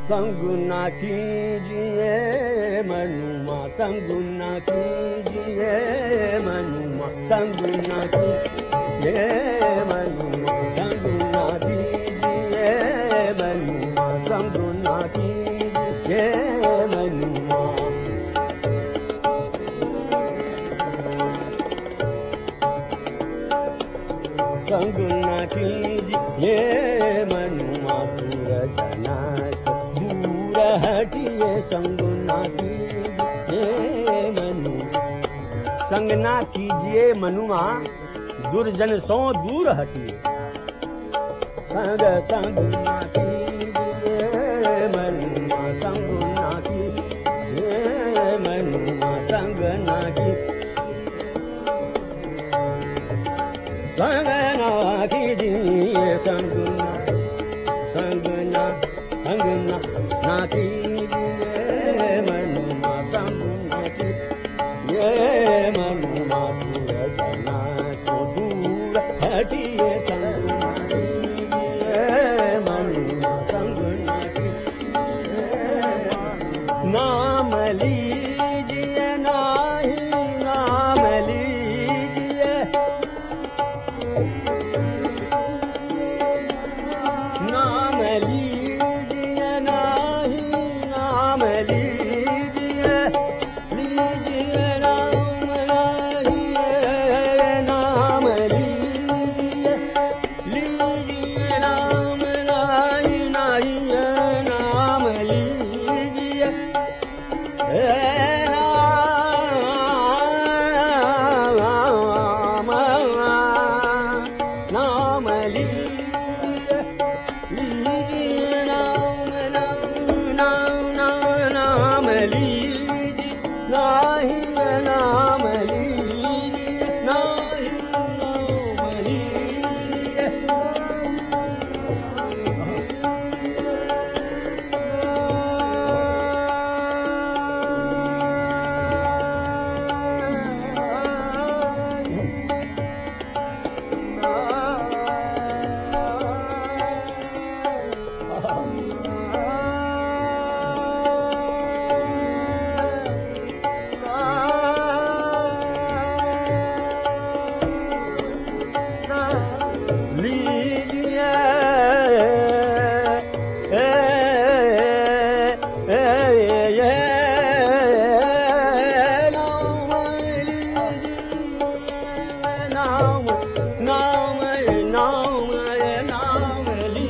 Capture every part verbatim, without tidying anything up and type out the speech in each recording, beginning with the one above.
संग ना कीजिए मनुमा संग ना कीजिए मनुमा संग ना कीजिए मनुमा संग ना कीजिए मनुमा संग ना कीजिए मनुमा संग ना कीजिए मनुमा दूर जना दूर हटिए संग ना कीजिए मनु संग ना कीजिए मनुमा दुर्जन सो दूर हटिए संग संग ना कीजिए मनुमा संग ना कीजिए मनुमा संग ना कीजिए संग ना कीजिए संग ना संग ना संग ना ना कीजिए मनुमा संग ना कीजिए मनुमा दूर जना सो दूर हटिए संग ना कीजिए मनुमा संग ना कीजिए नाम लीजिए नाही नाम लीजिए नाम लीजिए नाही नाम लीजिए लीजिए नाम लीजिए नाम लीजिए लीजिए नाम नाही नाही नाम लीजिए नाम लीजिए लीजिए नाम नाम नाम लीजिए नाही नाम लीजिए नाही नाम लीजिए लीजिए ए ए ए नाम लीजिए नाम नाम नाम नाम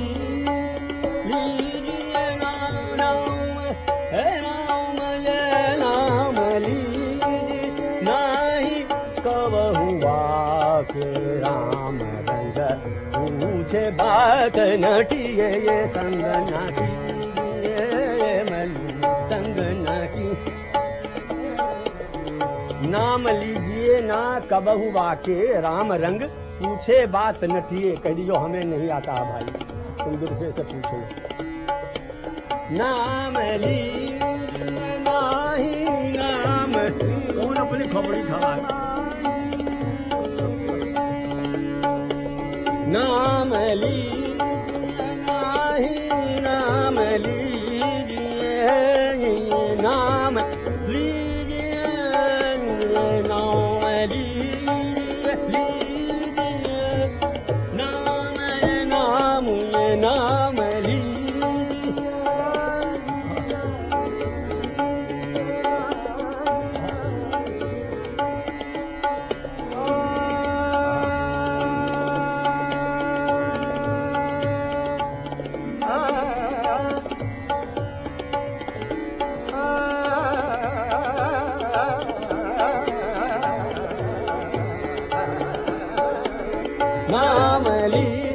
लीजिए नाम नाम नाम नाम लीजिए नाही कबहु वाक राम रंग पूछे बात नटिए ये संग ना कीजिए मनु संग ना की नाम लीजिए ना कबहु वाके राम रंग पूछे बात नटिए कह दियो हमें नहीं आता भाई तुम दूसरे से पूछो नाम लीजिए नाही नाम कौन अपनी खबरी खा नाम लीजिए नाही नाम लीजिए नाम लीजिए नाम लीजिए लीजिए नाम नाम नाम नाम ली